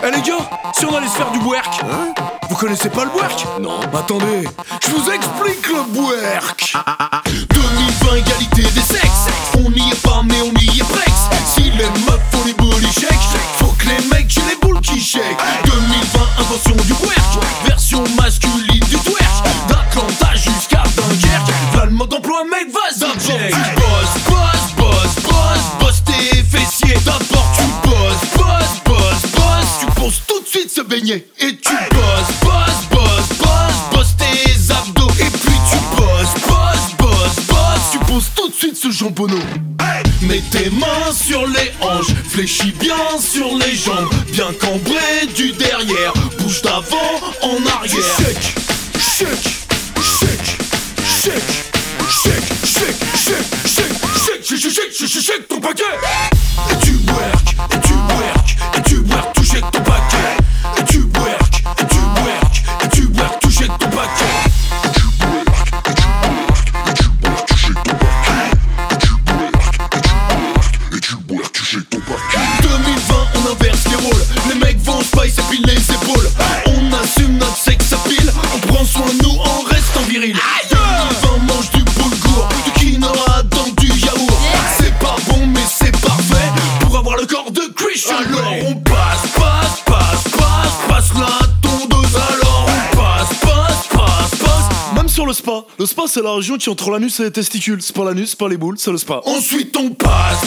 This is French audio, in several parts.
Eh les gars, si on allait se faire du bwerk. Hein? Vous connaissez pas le bwerk? Non. Attendez, je vous explique le bwerk. 2020, égalité des sexes. On n'y est pas mais on y est presque. Si les meufs font les body shake, faut que les mecs j'ai les boules qui shake. 2020, invention du bwerk, version masculine du twerk. D'Atlanta jusqu'à Dunkerque, v'là le mode d'emploi mec, vas-y check. Tu bosses tes fessiers. D'abord tu bosses, tu penses tout de suite se baigner. Et tu bosses tes abdos. Et puis tu bosses, tu penses tout de suite ce jambonneau. Mets tes mains sur les hanches, fléchis bien sur les jambes, bien cambré du derrière, bouge d'avant en arrière. Shake, shake, shake, shake, shake, shake, shake, shake, shake ton paquet. Et tu work, tu shake ton paquet. Et tu work, tu shake ton paquet. On assume notre sexe à pile, on prend soin de nous, on reste en viril. 2020 mange du boulgour, du quinoa dans du yaourt. C'est pas bon mais c'est parfait pour avoir le corps de Christian. Alors on passe la tondeuse. Alors on passe. Même sur le spa c'est la région qui entre l'anus et les testicules. C'est pas l'anus, c'est pas les boules, c'est le spa. Ensuite on passe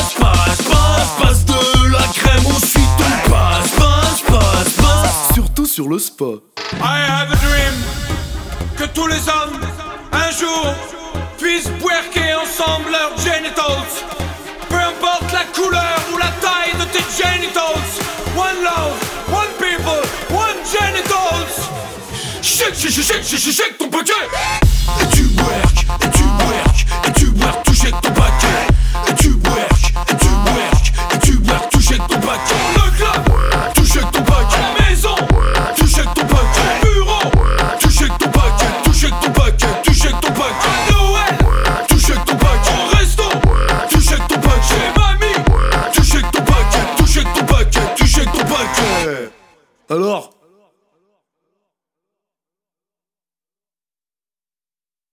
de la crème. Ensuite on passe. Surtout sur le spa. I have a dream que tous les hommes un jour puissent bwerker ensemble leurs genitals. Peu importe la couleur ou la taille de tes genitals. One love, one people, one genitals. Shake ton paquet. Et tu work, tu shake ton paquet. Et tu work, tu shake ton paquet. Le club, tu shake ton paquet. la maison, tu shake ton paquet. bureau, Tu shake ton paquet, tu shake ton paquet, tu shake ton paquet. Noël, Tu shake ton paquet, au resto, tu shake ton paquet. chez mamie. Tu shake ton paquet, tu shake ton paquet, tu shake ton paquet. Alors,